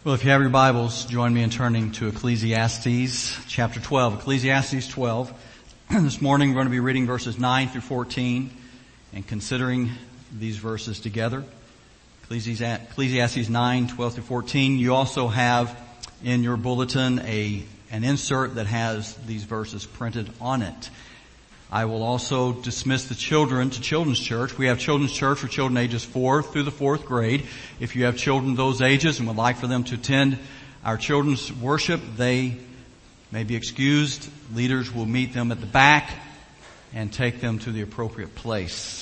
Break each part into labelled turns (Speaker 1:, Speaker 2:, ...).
Speaker 1: Well, if you have your Bibles, join me in turning to Ecclesiastes chapter 12. Ecclesiastes 12. This morning we're going to be reading verses 9 through 14 and considering these verses together. Ecclesiastes 9, 12 through 14. You also have in your bulletin an insert that has these verses printed on it. I will also dismiss the children to Children's Church. We have Children's Church for children ages 4 through the 4th grade. If you have children those ages and would like for them to attend our children's worship, they may be excused. Leaders will meet them at the back and take them to the appropriate place.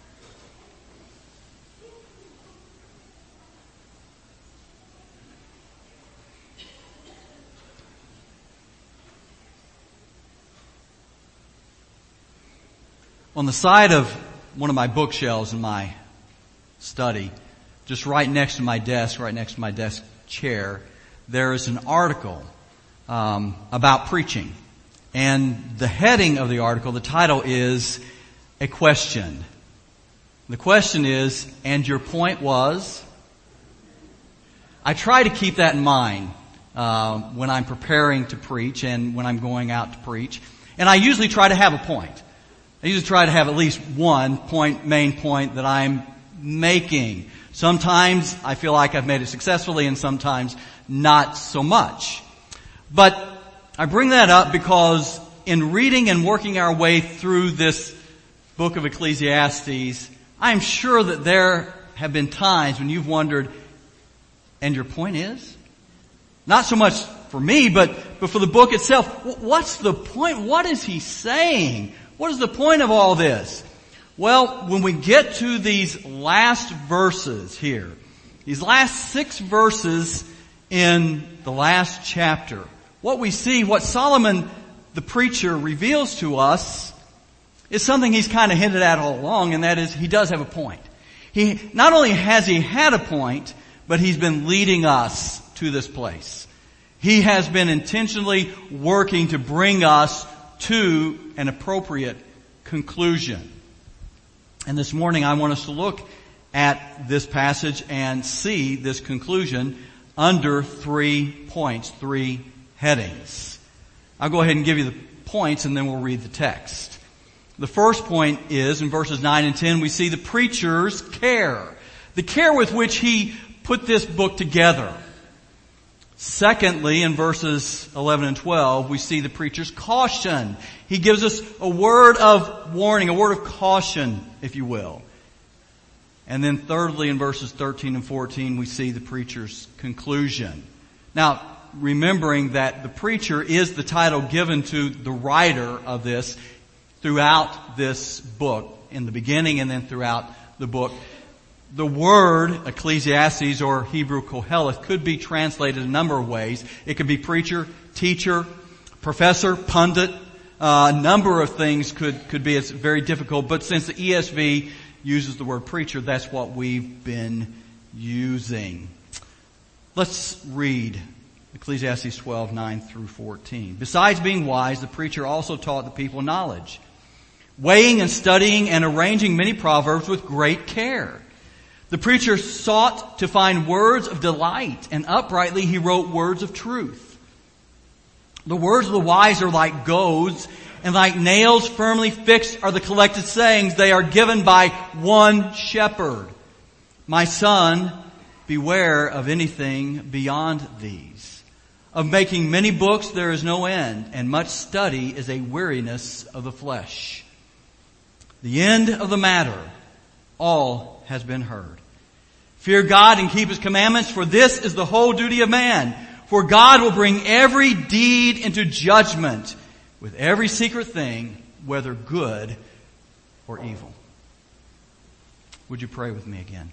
Speaker 1: On the side of one of my bookshelves in my study, just right next to my desk chair, there is an article about preaching. And the heading of the article, the title is A Question. The question is, and your point was? I try to keep that in mind when I'm preparing to preach and when I'm going out to preach. And I usually try to have a point. I usually try to have at least one main point that I'm making. Sometimes I feel like I've made it successfully and sometimes not so much. But I bring that up because in reading and working our way through this book of Ecclesiastes, I'm sure that there have been times when you've wondered, and your point is? Not so much for me, but for the book itself. What's the point? What is he saying? What is the point of all this? Well, when we get to these last verses here, these last 6 verses in the last chapter, what we see, what Solomon the preacher reveals to us is something he's kind of hinted at all along, and that is he does have a point. Not only has he had a point, but he's been leading us to this place. He has been intentionally working to bring us to an appropriate conclusion. And this morning I want us to look at this passage and see this conclusion under 3 points, 3 headings. I'll go ahead and give you the points and then we'll read the text. The first point is in verses 9 and 10 we see the preacher's care. The care with which he put this book together. Secondly, in verses 11 and 12, we see the preacher's caution. He gives us a word of warning, a word of caution, if you will. And then thirdly, in verses 13 and 14, we see the preacher's conclusion. Now, remembering that the preacher is the title given to the writer of this throughout this book, in the beginning and then throughout the book. The word Ecclesiastes or Hebrew Koheleth could be translated a number of ways. It could be preacher, teacher, professor, pundit. A number of things could be. It's very difficult. But since the ESV uses the word preacher, that's what we've been using. Let's read Ecclesiastes 12, 9 through 14. Besides being wise, the preacher also taught the people knowledge, weighing and studying and arranging many proverbs with great care. The preacher sought to find words of delight, and uprightly he wrote words of truth. The words of the wise are like goads, and like nails firmly fixed are the collected sayings. They are given by one shepherd. My son, beware of anything beyond these. Of making many books there is no end, and much study is a weariness of the flesh. The end of the matter, all has been heard. Fear God and keep His commandments, for this is the whole duty of man. For God will bring every deed into judgment with every secret thing, whether good or evil. Would you pray with me again?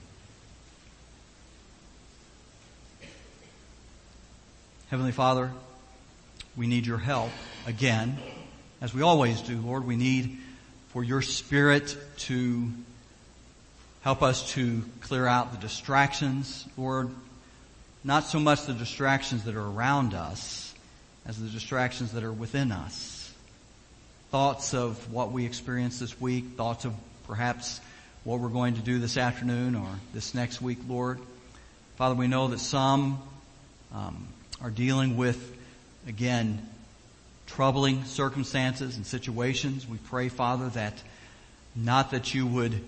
Speaker 1: Heavenly Father, we need your help again, as we always do, Lord. We need for your Spirit to help us to clear out the distractions, Lord. Not so much the distractions that are around us as the distractions that are within us. Thoughts of what we experienced this week, thoughts of perhaps what we're going to do this afternoon or this next week, Lord. Father, we know that some are dealing with, again, troubling circumstances and situations. We pray, Father, that not that you would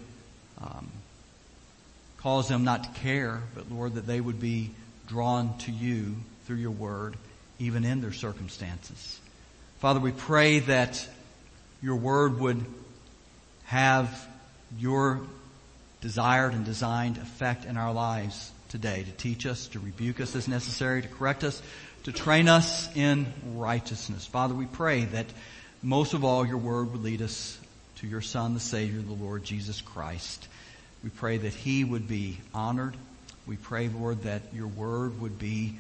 Speaker 1: cause them not to care, but Lord, that they would be drawn to you through your word, even in their circumstances. Father, we pray that your word would have your desired and designed effect in our lives today, to teach us, to rebuke us as necessary, to correct us, to train us in righteousness. Father, we pray that most of all your word would lead us to your Son, the Savior, the Lord Jesus Christ. We pray that he would be honored. We pray, Lord, that your word would be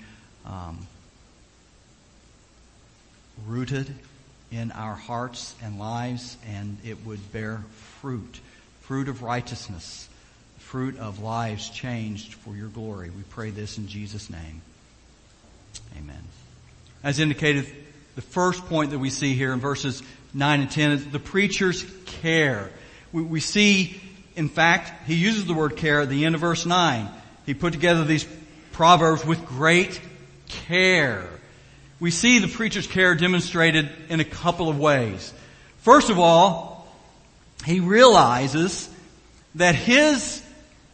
Speaker 1: rooted in our hearts and lives, and it would bear fruit of righteousness, fruit of lives changed for your glory. We pray this in Jesus' name. Amen. As indicated, the first point that we see here in verses 9 and 10 is the preacher's care. We see, in fact, he uses the word care at the end of verse 9. He put together these proverbs with great care. We see the preacher's care demonstrated in a couple of ways. First of all, he realizes that his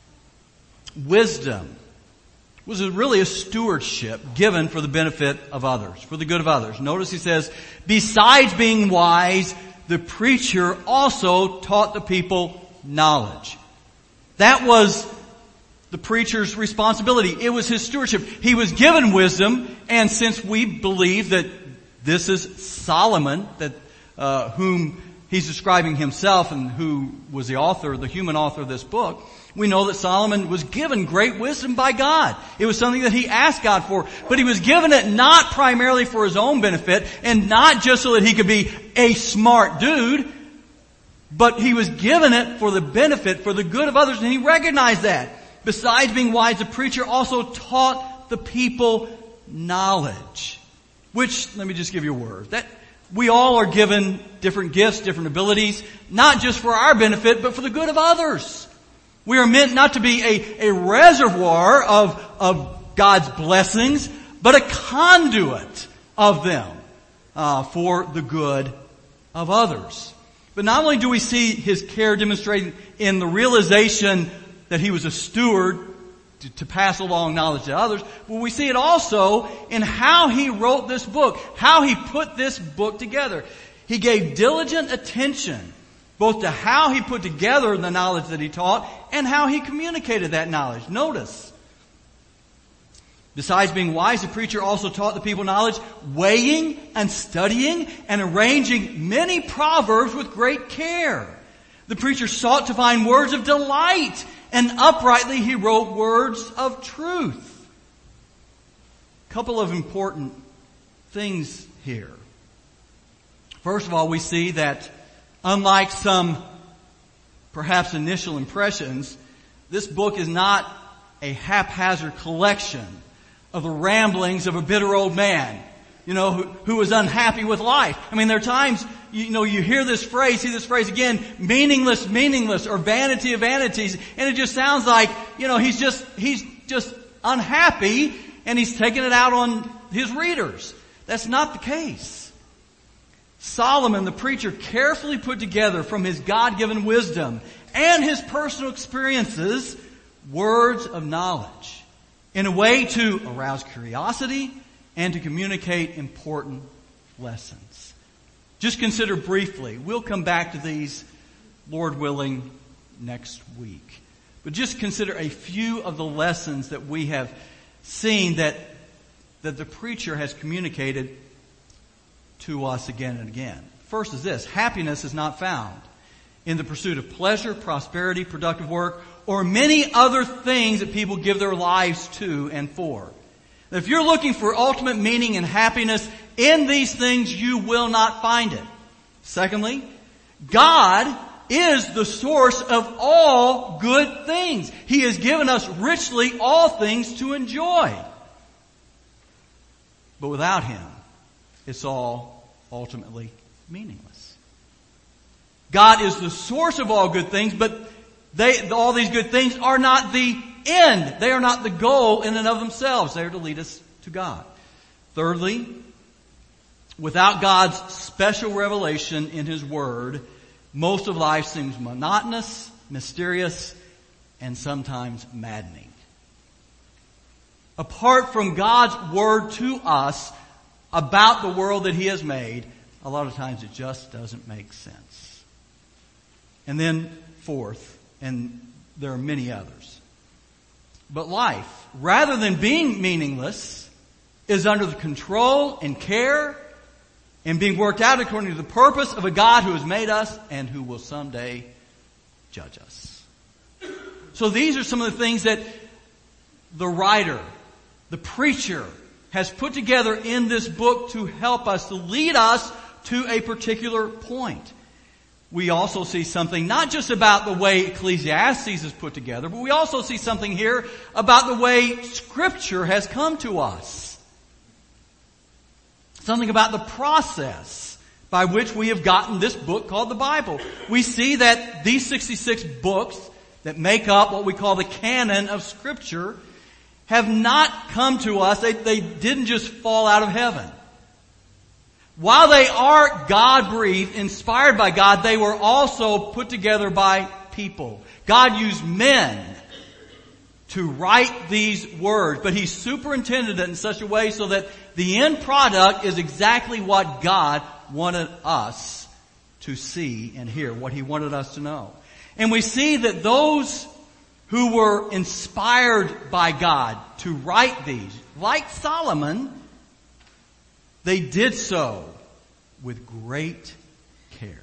Speaker 1: wisdom was really a stewardship given for the benefit of others, for the good of others. Notice he says, besides being wise, the preacher also taught the people knowledge. That was the preacher's responsibility. It was his stewardship. He was given wisdom, and since we believe that this is Solomon, that whom he's describing himself and who was the author, the human author of this book, we know that Solomon was given great wisdom by God. It was something that he asked God for, but he was given it not primarily for his own benefit and not just so that he could be a smart dude, but he was given it for the benefit, for the good of others, and he recognized that. Besides being wise, the preacher also taught the people knowledge. Which, let me just give you a word. That we all are given different gifts, different abilities, not just for our benefit, but for the good of others. We are meant not to be a reservoir of God's blessings, but a conduit of them for the good of others. But not only do we see his care demonstrated in the realization that he was a steward to pass along knowledge to others, but we see it also in how he wrote this book, how he put this book together. He gave diligent attention both to how he put together the knowledge that he taught and how he communicated that knowledge. Notice, besides being wise, the preacher also taught the people knowledge, weighing and studying and arranging many proverbs with great care. The preacher sought to find words of delight, and uprightly he wrote words of truth. A couple of important things here. First of all, we see that unlike some perhaps initial impressions, this book is not a haphazard collection of the ramblings of a bitter old man, who was unhappy with life. I mean, there are times, you hear this phrase, see this phrase again, meaningless, or vanity of vanities, and it just sounds like, he's just unhappy, and he's taking it out on his readers. That's not the case. Solomon, the preacher, carefully put together from his God-given wisdom and his personal experiences words of knowledge in a way to arouse curiosity and to communicate important lessons. Just consider briefly. We'll come back to these, Lord willing, next week. But just consider a few of the lessons that we have seen that the preacher has communicated to us again and again. First is this: happiness is not found in the pursuit of pleasure, prosperity, productive work, or many other things that people give their lives to and for. If you're looking for ultimate meaning and happiness in these things, you will not find it. Secondly, God is the source of all good things. He has given us richly all things to enjoy. But without Him, it's all ultimately meaningless. God is the source of all good things, but all these good things are not the end. They are not the goal in and of themselves. They are to lead us to God. Thirdly, without God's special revelation in His Word, most of life seems monotonous, mysterious, and sometimes maddening. Apart from God's Word to us about the world that He has made, a lot of times it just doesn't make sense. And then fourth, and there are many others, but life, rather than being meaningless, is under the control and care and being worked out according to the purpose of a God who has made us and who will someday judge us. So these are some of the things that the writer, the preacher, has put together in this book to help us, to lead us to a particular point. We also see something not just about the way Ecclesiastes is put together, but we also see something here about the way Scripture has come to us. Something about the process by which we have gotten this book called the Bible. We see that these 66 books that make up what we call the canon of Scripture have not come to us. They didn't just fall out of heaven. While they are God-breathed, inspired by God, they were also put together by people. God used men to write these words, but He superintended it in such a way so that the end product is exactly what God wanted us to see and hear, what He wanted us to know. And we see that those who were inspired by God to write these, like Solomon, they did so with great care.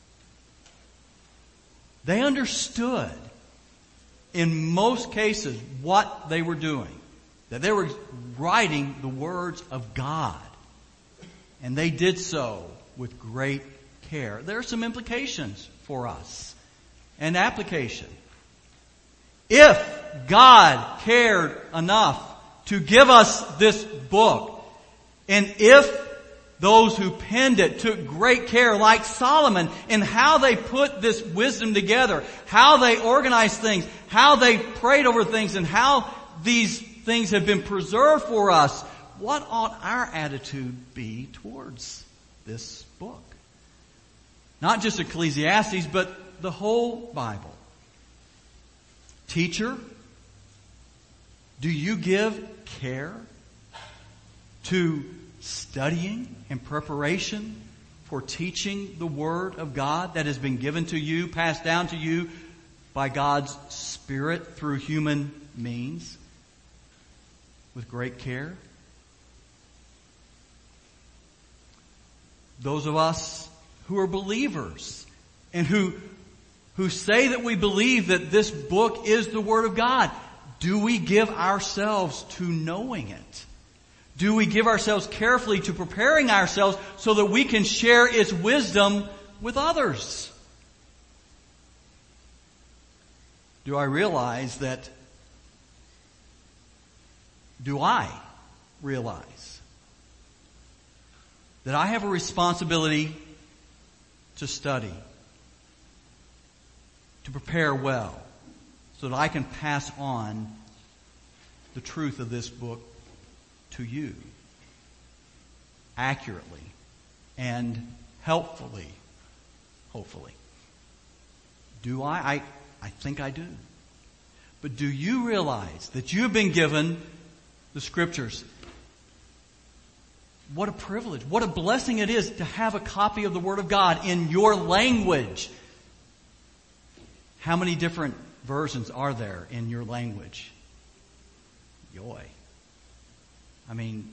Speaker 1: They understood, in most cases, what they were doing. That they were writing the words of God. And they did so with great care. There are some implications for us and application. If God cared enough to give us this book, and if those who penned it took great care, like Solomon, in how they put this wisdom together, how they organized things, how they prayed over things, and how these things have been preserved for us, what ought our attitude be towards this book? Not just Ecclesiastes, but the whole Bible. Teacher, do you give care to studying and preparation for teaching the Word of God that has been given to you, passed down to you by God's Spirit through human means with great care? Those of us who are believers and who say that we believe that this book is the Word of God, do we give ourselves to knowing it? Do we give ourselves carefully to preparing ourselves so that we can share its wisdom with others? Do I realize that I have a responsibility to study, to prepare well, so that I can pass on the truth of this book to you accurately and helpfully, hopefully? Do I? I think I do. But do you realize that you have been given the Scriptures? What a privilege, what a blessing it is to have a copy of the Word of God in your language. How many different versions are there in your language? Yoy. I mean,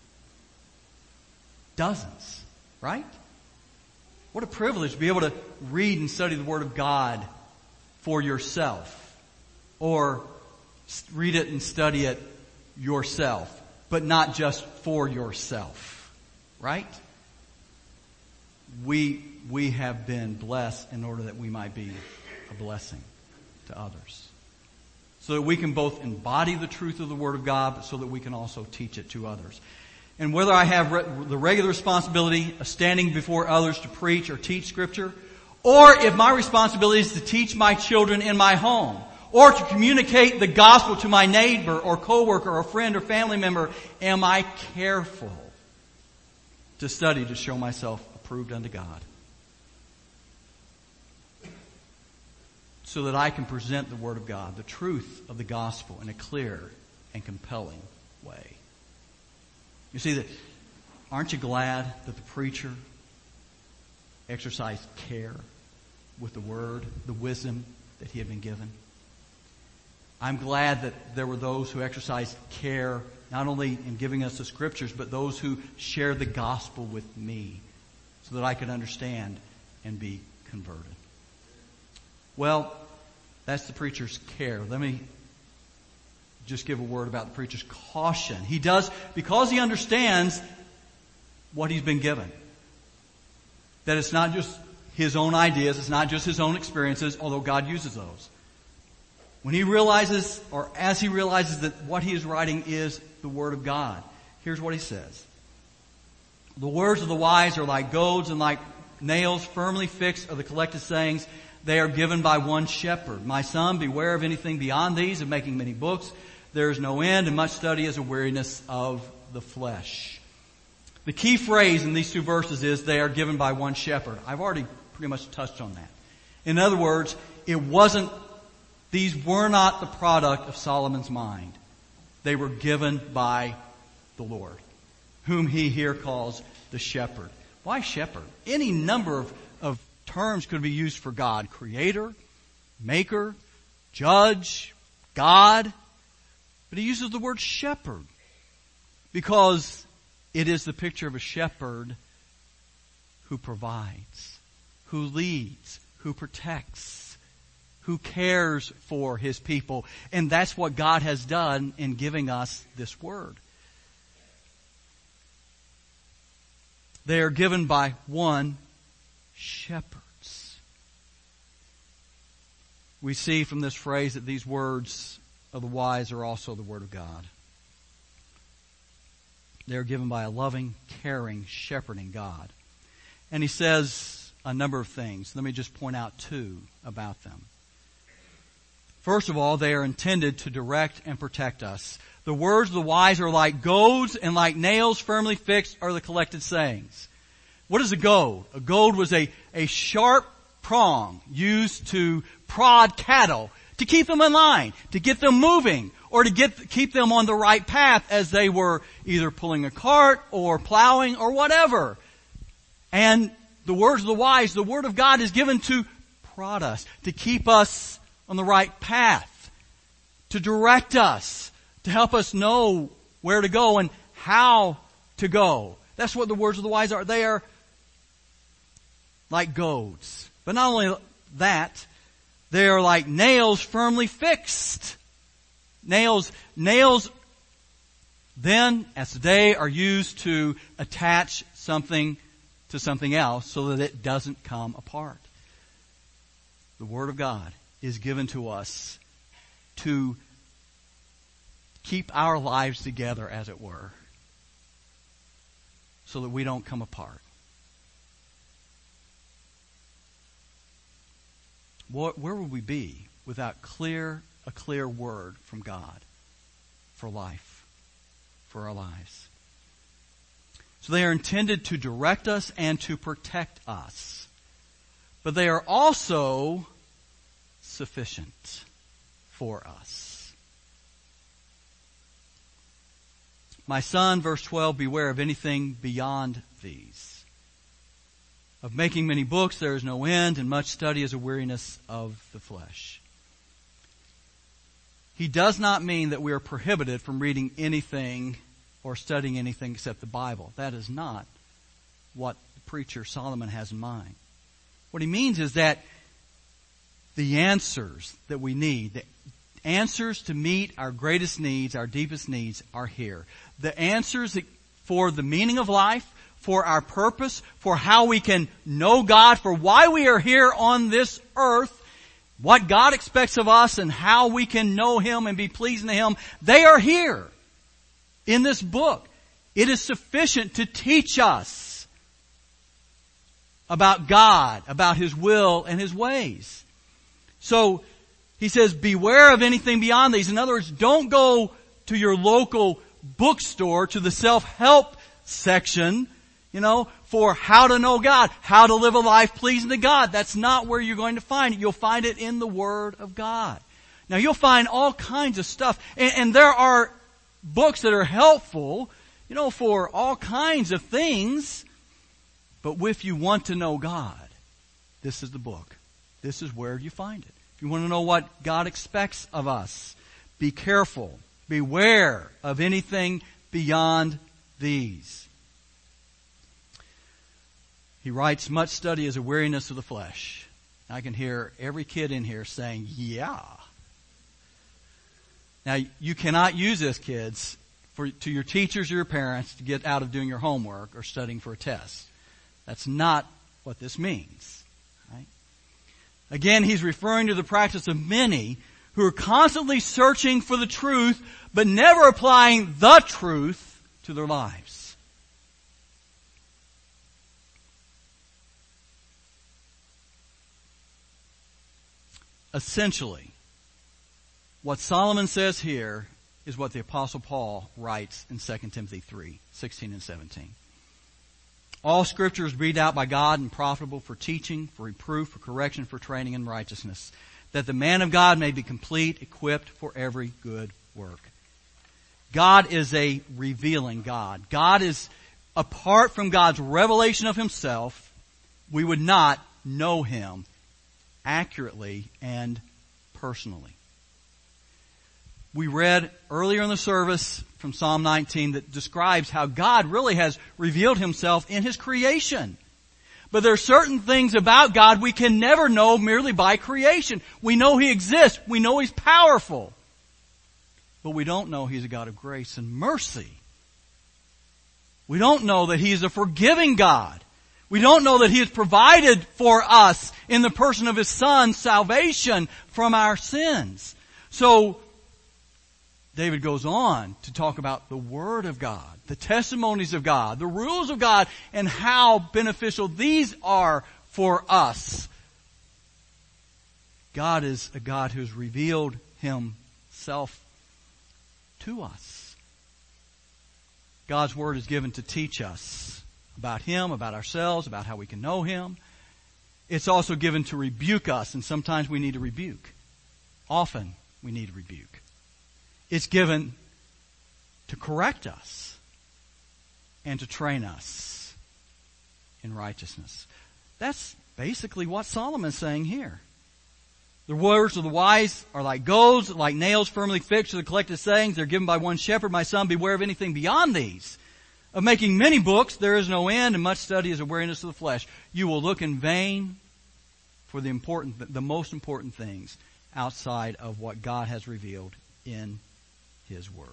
Speaker 1: dozens, right? What a privilege to be able to read and study the Word of God for yourself, or read it and study it yourself, but not just for yourself, right? We have been blessed in order that we might be a blessing to others, so that we can both embody the truth of the Word of God, but so that we can also teach it to others. And whether I have the regular responsibility of standing before others to preach or teach Scripture, or if my responsibility is to teach my children in my home, or to communicate the gospel to my neighbor or coworker or friend or family member, am I careful to study to show myself approved unto God, so that I can present the Word of God, the truth of the gospel, in a clear and compelling way? You see that, aren't you glad that the preacher exercised care with the Word, the wisdom that he had been given? I'm glad that there were those who exercised care not only in giving us the Scriptures, but those who shared the gospel with me so that I could understand and be converted. Well, that's the preacher's care. Let me just give a word about the preacher's caution. He does, because he understands what he's been given. That it's not just his own ideas, it's not just his own experiences, although God uses those. When he realizes, or as he realizes that what he is writing is the Word of God, here's what he says. The words of the wise are like goads, and like nails firmly fixed are the collected sayings. They are given by one shepherd. My son, beware of anything beyond these, of making many books. There is no end, and much study is a weariness of the flesh. The key phrase in these two verses is they are given by one shepherd. I've already pretty much touched on that. In other words, these were not the product of Solomon's mind. They were given by the Lord, whom he here calls the shepherd. Why shepherd? Any number of terms could be used for God. Creator, maker, judge, God. But he uses the word shepherd because it is the picture of a shepherd who provides, who leads, who protects, who cares for his people. And that's what God has done in giving us this word. They are given by one shepherds. We see from this phrase that these words of the wise are also the Word of God. They are given by a loving, caring, shepherding God. And he says a number of things. Let me just point out two about them. First of all, they are intended to direct and protect us. The words of the wise are like goads, and like nails firmly fixed are the collected sayings. What is a goad? A goad was a sharp prong used to prod cattle, to keep them in line, to get them moving, or to keep them on the right path as they were either pulling a cart or plowing or whatever. And the words of the wise, the Word of God, is given to prod us, to keep us on the right path, to direct us, to help us know where to go and how to go. That's what the words of the wise are. They are like goads. But not only that, they are like nails firmly fixed. Nails then, as today, are used to attach something to something else so that it doesn't come apart. The Word of God is given to us to keep our lives together, as it were, so that we don't come apart. Where would we be without a clear word from God for life, for our lives? So they are intended to direct us and to protect us. But they are also sufficient for us. My son, verse 12, beware of anything beyond these. Of making many books there is no end, and much study is a weariness of the flesh. He does not mean that we are prohibited from reading anything or studying anything except the Bible. That is not what the preacher Solomon has in mind. What he means is that the answers that we need, the answers to meet our greatest needs, our deepest needs, are here. The answers for the meaning of life, for our purpose, for how we can know God, for why we are here on this earth, what God expects of us and how we can know Him and be pleasing to Him, they are here in this book. It is sufficient to teach us about God, about His will and His ways. So He says, beware of anything beyond these. In other words, don't go to your local bookstore, to the self-help section, for how to know God, how to live a life pleasing to God. That's not where you're going to find it. You'll find it in the Word of God. Now you'll find all kinds of stuff, and there are books that are helpful, for all kinds of things. But if you want to know God, this is the book. This is where you find it. If you want to know what God expects of us, be careful. Beware of anything beyond these. He writes, much study is a weariness of the flesh. I can hear every kid in here saying, yeah. Now, you cannot use this, kids, to your teachers or your parents to get out of doing your homework or studying for a test. That's not what this means. Right? Again, he's referring to the practice of many who are constantly searching for the truth, but never applying the truth to their lives. Essentially, what Solomon says here is what the Apostle Paul writes in 2 Timothy 3:16 and 17. All Scripture is breathed out by God and profitable for teaching, for reproof, for correction, for training in righteousness, that the man of God may be complete, equipped for every good work. God is a revealing God. God is, apart from God's revelation of Himself, we would not know Him accurately and personally. We read earlier in the service from Psalm 19 that describes how God really has revealed Himself in His creation. But there are certain things about God we can never know merely by creation. We know He exists. We know He's powerful. But we don't know He's a God of grace and mercy. We don't know that He is a forgiving God. We don't know that He has provided for us in the person of His Son salvation from our sins. So, David goes on to talk about the Word of God, the testimonies of God, the rules of God, and how beneficial these are for us. God is a God who has revealed Himself to us. God's Word is given to teach us about Him, about ourselves, about how we can know Him. It's also given to rebuke us, and sometimes we need a rebuke. Often we need a rebuke. It's given to correct us and to train us in righteousness. That's basically what Solomon's saying here. The words of the wise are like goads, like nails firmly fixed to the collected sayings. They're given by one shepherd. My son, beware of anything beyond these. Of making many books, there is no end, and much study is a weariness of the flesh. You will look in vain for the most important things outside of what God has revealed in His Word.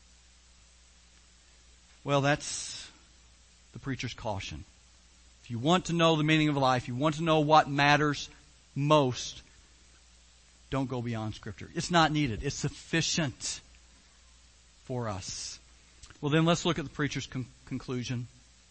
Speaker 1: Well, that's the preacher's caution. If you want to know the meaning of life, you want to know what matters most, don't go beyond Scripture. It's not needed. It's sufficient for us. Well, then let's look at the preacher's conclusion.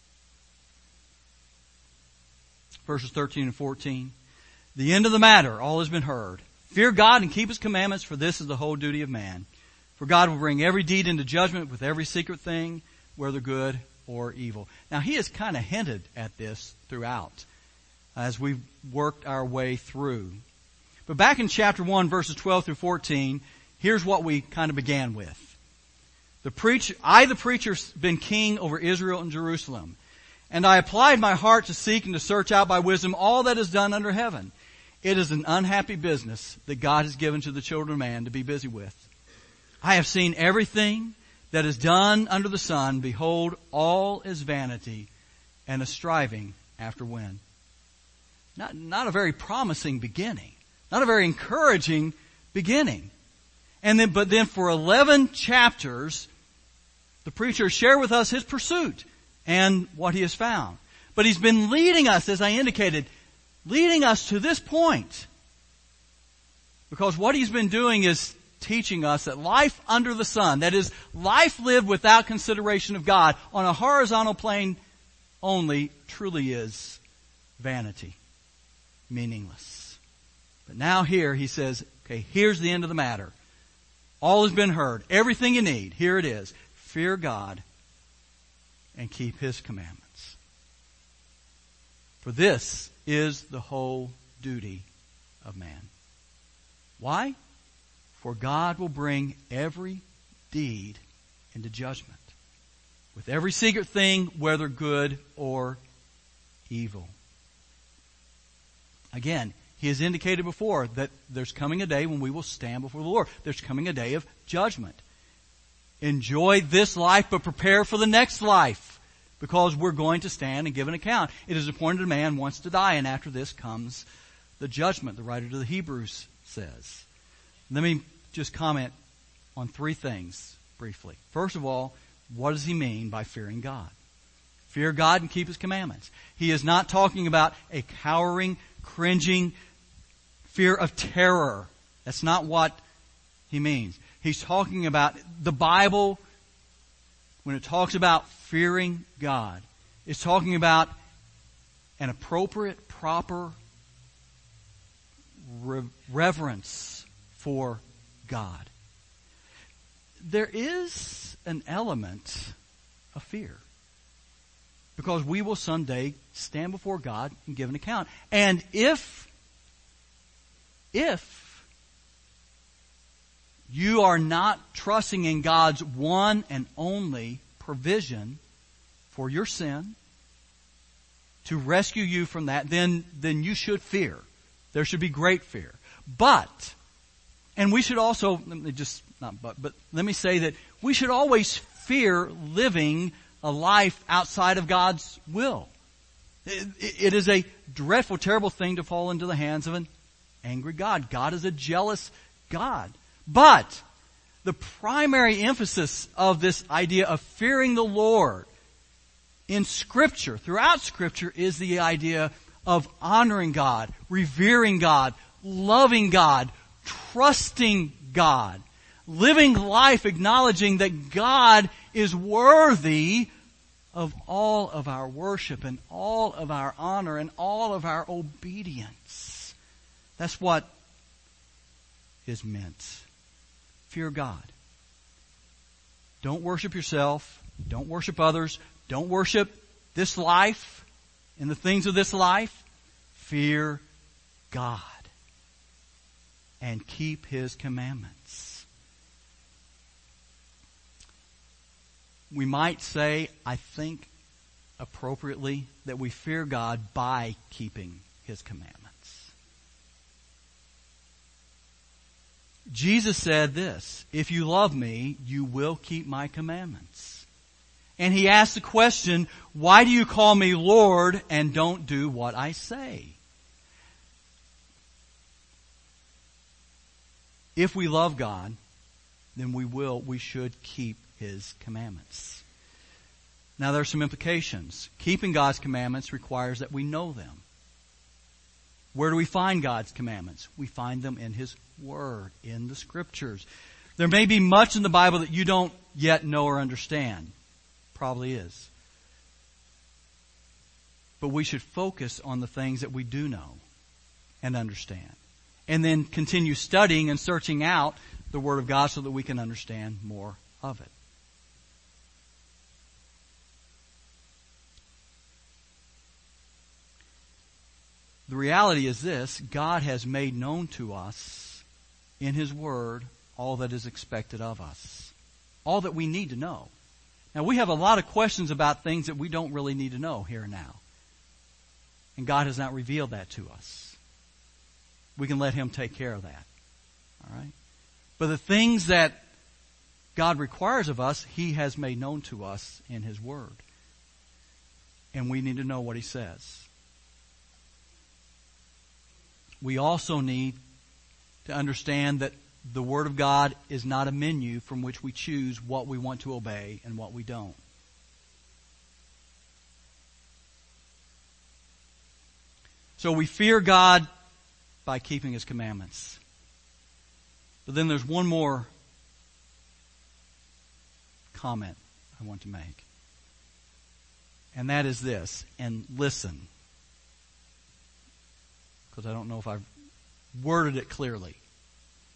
Speaker 1: Verses 13 and 14. The end of the matter, all has been heard. Fear God and keep His commandments, for this is the whole duty of man. For God will bring every deed into judgment with every secret thing, whether good or evil. Now, he has kind of hinted at this throughout as we've worked our way through. But back in chapter 1, verses 12 through 14, here's what we kind of began with. The preacher's been king over Israel and Jerusalem. And I applied my heart to seek and to search out by wisdom all that is done under heaven. It is an unhappy business that God has given to the children of man to be busy with. I have seen everything that is done under the sun. Behold, all is vanity and a striving after wind. Not a very promising beginning. Not a very encouraging beginning. But then for 11 chapters, the preacher shared with us his pursuit and what he has found. But he's been leading us, as I indicated, leading us to this point. Because what he's been doing is teaching us that life under the sun, that is, life lived without consideration of God on a horizontal plane only, truly is vanity, meaningless. But now here he says, Okay, here's the end of the matter. All has been heard. Everything you need. Here it is. Fear God and keep His commandments. For this is the whole duty of man. Why? For God will bring every deed into judgment, with every secret thing, whether good or evil. Again, He has indicated before that there's coming a day when we will stand before the Lord. There's coming a day of judgment. Enjoy this life, but prepare for the next life, because we're going to stand and give an account. It is appointed a man once to die, and after this comes the judgment, the writer to the Hebrews says. Let me just comment on three things briefly. First of all, what does he mean by fearing God? Fear God and keep His commandments. He is not talking about a cowering, cringing fear of terror. That's not what he means. He's talking about the Bible, when it talks about fearing God, it's talking about an appropriate, proper reverence for God. There is an element of fear, because we will someday stand before God and give an account. And if you are not trusting in God's one and only provision for your sin to rescue you from that, then you should fear. There should be great fear. But, and we should also, let me say that we should always fear living a life outside of God's will. It is a dreadful, terrible thing to fall into the hands of an angry God. God is a jealous God. But the primary emphasis of this idea of fearing the Lord in Scripture, throughout Scripture, is the idea of honoring God, revering God, loving God, trusting God, living life acknowledging that God is worthy of all of our worship and all of our honor and all of our obedience. That's what is meant. Fear God. Don't worship yourself. Don't worship others. Don't worship this life and the things of this life. Fear God and keep His commandments. We might say, I think appropriately, that we fear God by keeping His commandments. Jesus said this, if you love me, you will keep my commandments. And He asked the question, why do you call me Lord and don't do what I say? If we love God, then we should keep His commandments. Now there are some implications. Keeping God's commandments requires that we know them. Where do we find God's commandments? We find them in His Word, in the Scriptures. There may be much in the Bible that you don't yet know or understand. Probably is. But we should focus on the things that we do know and understand. And then continue studying and searching out the Word of God so that we can understand more of it. The reality is this, God has made known to us in His Word all that is expected of us. All that we need to know. Now we have a lot of questions about things that we don't really need to know here and now. And God has not revealed that to us. We can let Him take care of that. All right? But the things that God requires of us, He has made known to us in His Word. And we need to know what He says. We also need to understand that the Word of God is not a menu from which we choose what we want to obey and what we don't. So we fear God by keeping His commandments. But then there's one more comment I want to make. And that is this, and listen. Because I don't know if I've worded it clearly.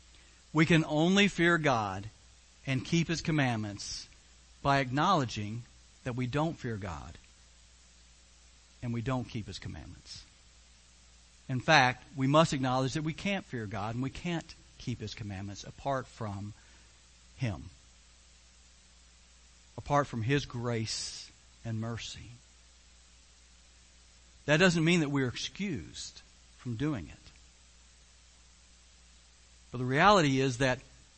Speaker 1: We can only fear God and keep His commandments by acknowledging that we don't fear God and we don't keep His commandments. In fact, we must acknowledge that we can't fear God and we can't keep His commandments apart from Him, apart from His grace and mercy. That doesn't mean that we're excused from doing it. But the reality is that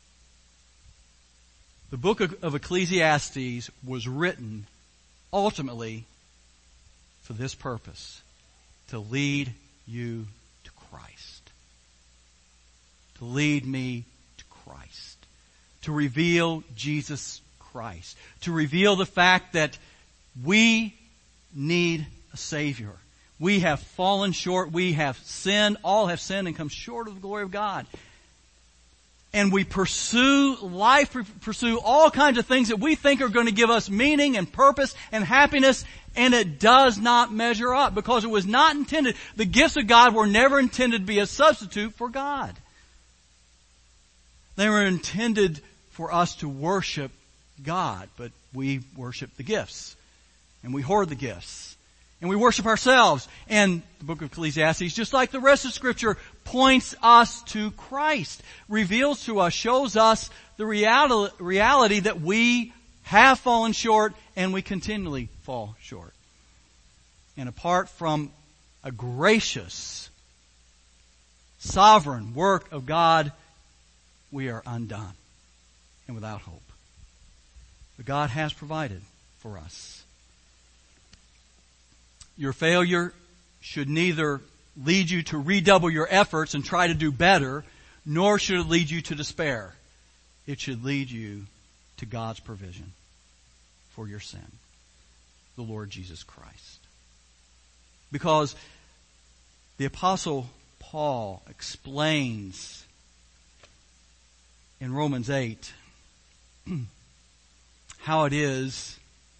Speaker 1: the book of Ecclesiastes was written ultimately for this purpose, to lead you to Christ. To lead me to Christ. To reveal Jesus Christ. To reveal the fact that we need a Savior. We have fallen short. We have sinned. All have sinned and come short of the glory of God. And we pursue life, pursue all kinds of things that we think are going to give us meaning and purpose and happiness, and it does not measure up because it was not intended. The gifts of God were never intended to be a substitute for God. They were intended for us to worship God, but we worship the gifts, and we hoard the gifts. And we worship ourselves. And the book of Ecclesiastes, just like the rest of Scripture, points us to Christ. Reveals to us, shows us the reality that we have fallen short and we continually fall short. And apart from a gracious, sovereign work of God, we are undone and without hope. But God has provided for us. Your failure should neither lead you to redouble your efforts and try to do better, nor should it lead you to despair. It should lead you to God's provision for your sin, the Lord Jesus Christ. Because the Apostle Paul explains in Romans 8 how it is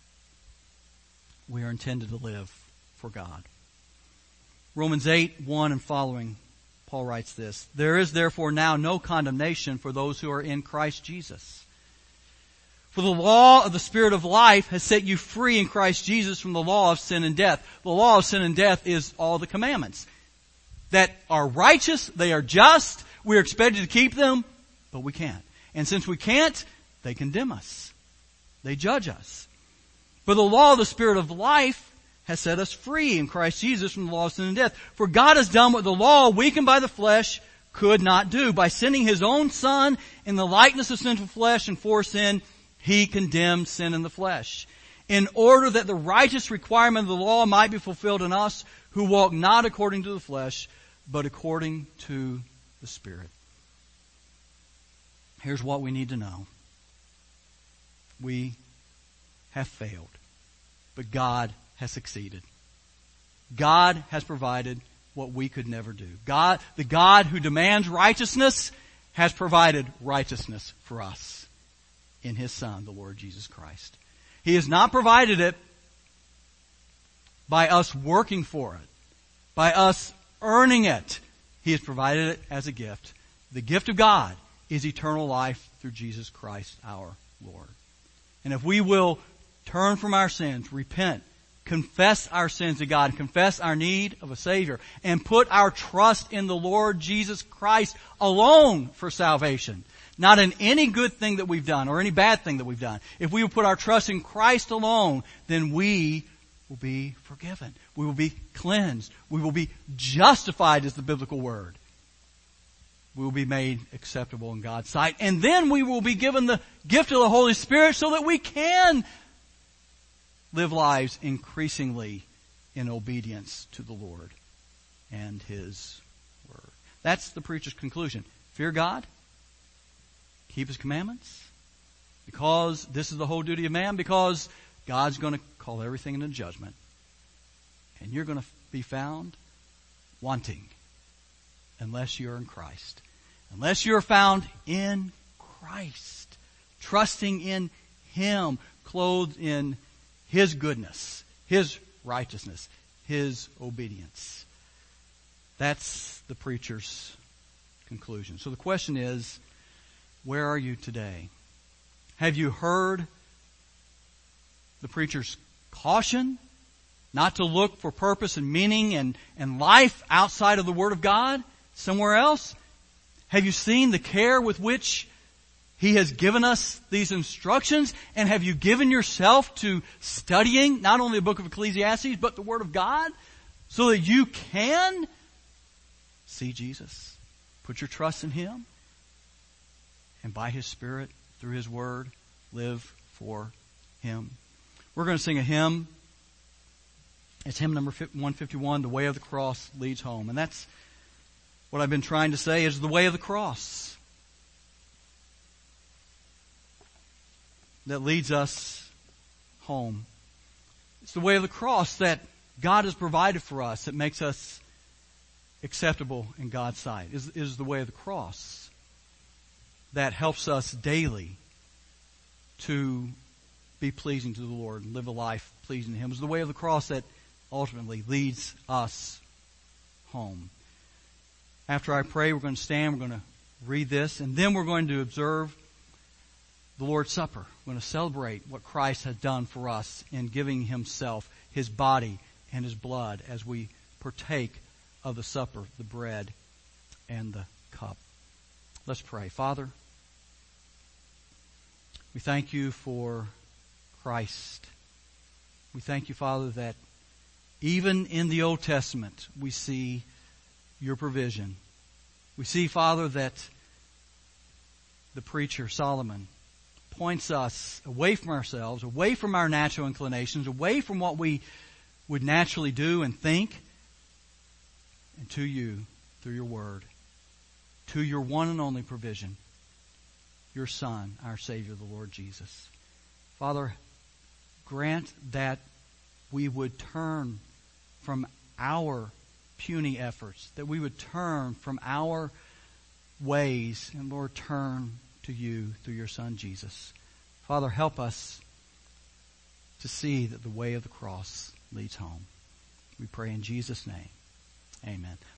Speaker 1: we are intended to live for God. Romans 8:1 and following, Paul writes this: There is therefore now no condemnation for those who are in Christ Jesus. For the law of the Spirit of life has set you free in Christ Jesus from the law of sin and death. The law of sin and death is all the commandments that are righteous, they are just, we're expected to keep them, but we can't. And since we can't, they condemn us. They judge us. But the law of the Spirit of life has set us free in Christ Jesus from the law of sin and death. For God has done what the law, weakened by the flesh, could not do. By sending His own Son in the likeness of sinful flesh and for sin, He condemned sin in the flesh, in order that the righteous requirement of the law might be fulfilled in us who walk not according to the flesh, but according to the Spirit. Here's what we need to know. We have failed, but God has succeeded. God has provided what we could never do. God, the God who demands righteousness, has provided righteousness for us in His Son, the Lord Jesus Christ. He has not provided it by us working for it, by us earning it. He has provided it as a gift. The gift of God is eternal life through Jesus Christ our Lord. And if we will turn from our sins, repent, confess our sins to God, confess our need of a Savior, and put our trust in the Lord Jesus Christ alone for salvation, not in any good thing that we've done or any bad thing that we've done. If we will put our trust in Christ alone, then we will be forgiven. We will be cleansed. We will be justified, is the biblical word. We will be made acceptable in God's sight. And then we will be given the gift of the Holy Spirit so that we can live lives increasingly in obedience to the Lord and His Word. That's the preacher's conclusion. Fear God. Keep His commandments. Because this is the whole duty of man. Because God's going to call everything into judgment. And you're going to be found wanting unless you're in Christ. Unless you're found in Christ. Trusting in Him. Clothed in His goodness, His righteousness, His obedience. That's the preacher's conclusion. So the question is, Where are you today? Have you heard the preacher's caution not to look for purpose and meaning and life outside of the Word of God, somewhere else? Have you seen the care with which He has given us these instructions? And have you given yourself to studying not only the book of Ecclesiastes, but the Word of God, so that you can see Jesus, put your trust in Him, and by His Spirit, through His Word, live for Him? We're going to sing a hymn. It's hymn number 151, The Way of the Cross Leads Home. And that's what I've been trying to say, is the way of the cross that leads us home. It's the way of the cross that God has provided for us, that makes us acceptable in God's sight. Is the way of the cross that helps us daily to be pleasing to the Lord and live a life pleasing to Him. It's the way of the cross that ultimately leads us home. After I pray, we're going to stand, we're going to read this, and then we're going to observe the Lord's Supper. We're going to celebrate what Christ has done for us in giving Himself, His body, and His blood as we partake of the supper, the bread, and the cup. Let's pray. Father, we thank You for Christ. We thank You, Father, that even in the Old Testament we see Your provision. We see, Father, that the preacher, Solomon, points us away from ourselves, away from our natural inclinations, away from what we would naturally do and think, and to You through Your Word, to Your one and only provision, Your Son, our Savior, the Lord Jesus. Father, grant that we would turn from our puny efforts, that we would turn from our ways, and Lord, turn to You through Your Son Jesus. Father, help us to see that the way of the cross leads home. We pray in Jesus' name. Amen.